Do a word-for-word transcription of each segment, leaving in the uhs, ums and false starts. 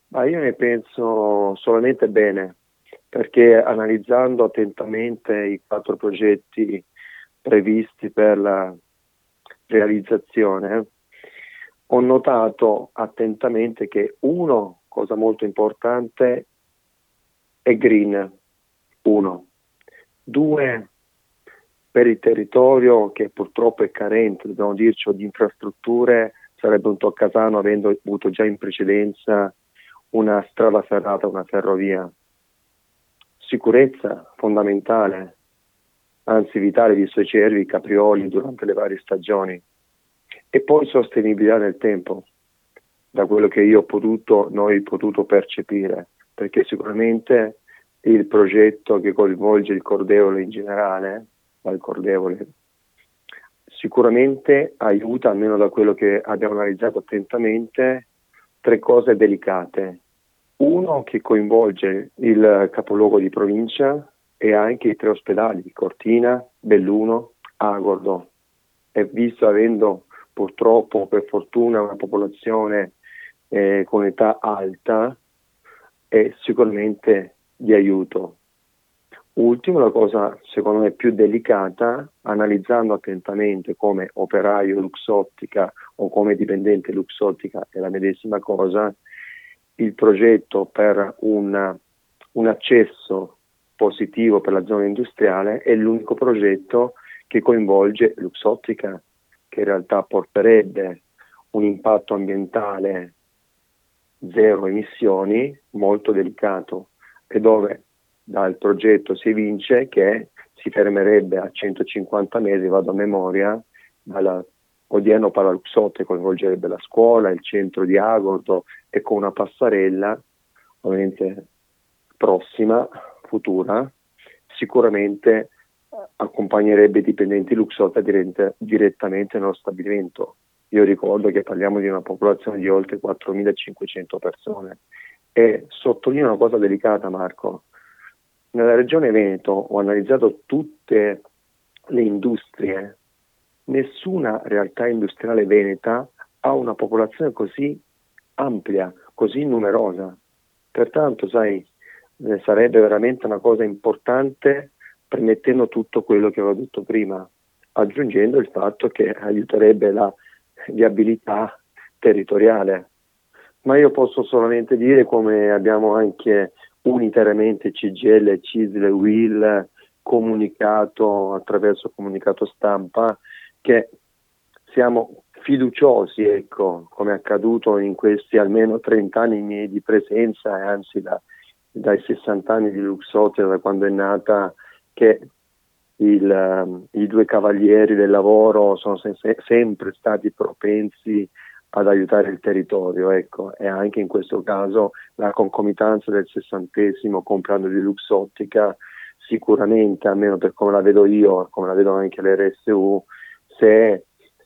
Ma io ne penso solamente bene, perché analizzando attentamente i quattro progetti previsti per la realizzazione, ho notato attentamente che uno, cosa molto importante, è green, uno. Due, per il territorio che purtroppo è carente, dobbiamo dirci, di infrastrutture, sarebbe un toccasano avendo avuto già in precedenza una strada ferrata, una ferrovia. Sicurezza fondamentale, anzi vitale, visto i cervi, i caprioli durante le varie stagioni. E poi sostenibilità nel tempo, da quello che io ho potuto, noi ho potuto percepire, perché sicuramente il progetto che coinvolge il Cordevole in generale, il Cordevole, sicuramente aiuta, almeno da quello che abbiamo analizzato attentamente, tre cose delicate. Uno che coinvolge il capoluogo di provincia e anche i tre ospedali, Cortina, Belluno, Agordo. E visto avendo purtroppo, per fortuna, una popolazione eh, con età alta, è sicuramente di aiuto. Ultimo, la cosa secondo me più delicata, analizzando attentamente come operaio Luxottica o come dipendente Luxottica è la medesima cosa, il progetto per un, un accesso positivo per la zona industriale è l'unico progetto che coinvolge Luxottica, che in realtà porterebbe un impatto ambientale zero emissioni molto delicato, e dove dal progetto si evince che si fermerebbe a centocinquanta metri, vado a memoria, dalla odierno Paraluxottica, coinvolgerebbe la scuola, il centro di Agordo, e con una passerella ovviamente prossima, futura, sicuramente accompagnerebbe i dipendenti Luxottica dirett- direttamente nello stabilimento. Io ricordo che parliamo di una popolazione di oltre quattromilacinquecento persone. E sottolineo una cosa delicata, Marco. Nella regione Veneto ho analizzato tutte le industrie. Nessuna realtà industriale veneta ha una popolazione così ampia, così numerosa. Pertanto, sai, eh, sarebbe veramente una cosa importante, permettendo tutto quello che avevo detto prima, aggiungendo il fatto che aiuterebbe la viabilità territoriale. Ma io posso solamente dire, come abbiamo anche unitariamente C G I L, C I S L, U I L comunicato attraverso comunicato stampa, che siamo fiduciosi, ecco, come è accaduto in questi almeno trenta anni miei di presenza, e anzi da, dai sessanta anni di Luxottica, da quando è nata, che il, um, i due cavalieri del lavoro sono se- sempre stati propensi ad aiutare il territorio, ecco, e anche in questo caso la concomitanza del sessantesimo compleanno di Luxottica sicuramente, almeno per come la vedo io, come la vedo anche l'R S U, se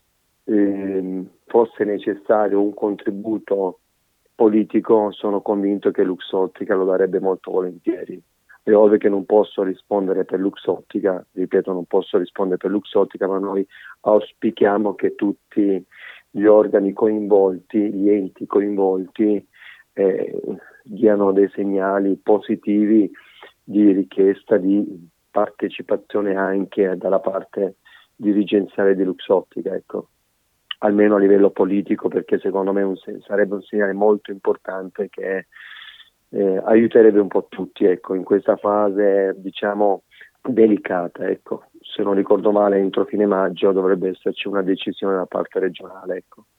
eh, fosse necessario un contributo politico, sono convinto che Luxottica lo darebbe molto volentieri. È ovvio che non posso rispondere per Luxottica, ripeto, non posso rispondere per Luxottica, ma noi auspichiamo che tutti gli organi coinvolti, gli enti coinvolti, eh, diano dei segnali positivi di richiesta di partecipazione anche dalla parte dirigenziale di Luxottica, ecco, almeno a livello politico, perché secondo me un, sarebbe un segnale molto importante che eh, aiuterebbe un po' tutti, ecco, in questa fase, diciamo, delicata, ecco. Se non ricordo male, entro fine maggio dovrebbe esserci una decisione da parte regionale, ecco.